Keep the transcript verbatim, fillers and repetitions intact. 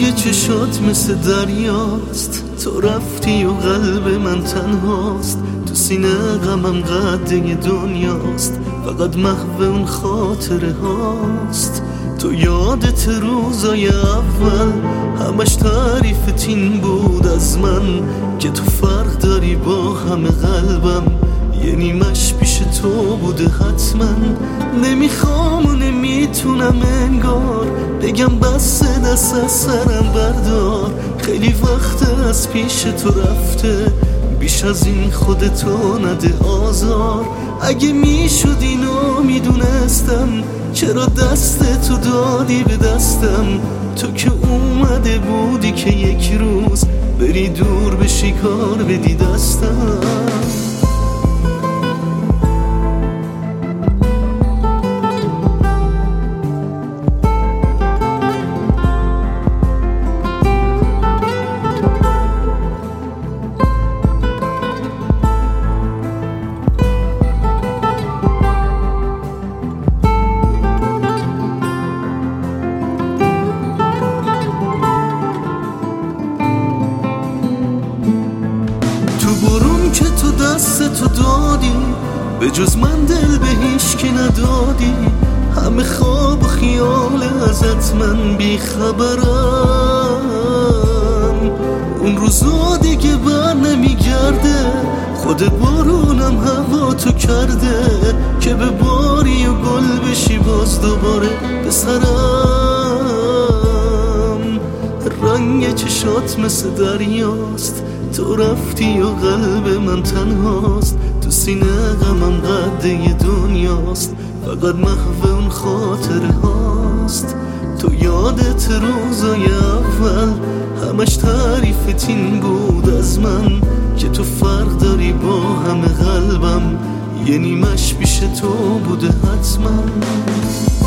رنگ چشات مثل دریاست، تو رفتی و قلب من تنهاست. تو سینه غمم قده دنیاست، فقط محو اون خاطره هاست. تو یادت روزای اول همش تعریف تین بود از من، که تو فرق داری با همه قلبم، یه نیمش پیش تو بوده حتما. نمیخوام و نمیتونم انگار بگم بس، دست از سرم بردار. خیلی وقت از پیش تو رفته، بیش از این خودتو نده آزار. اگه میشد اینو میدونستم، چرا دست تو دادی به دستم؟ تو که اومده بودی که یک روز بری دور بشی، کار بدی دستم. برون که تو دست تو دادی، به جز من دل به هیچ که ندادی. همه خواب و خیال ازت من بیخبرم، اون روزا دیگه بر نمیگرده. خود بارونم هوا تو کرده، که به باری و گل بشی باز دوباره به سرم. رنگ چشات مثل دریاست، تو رفتی و قلب من تنهاست. تو سینه غمم قده دنیاست، فقط محو اون خاطره هاست. تو یادت روزای اول همش تعریف تین بود از من، که تو فرق داری با همه قلبم، یه نیمش پیش تو بوده حتما.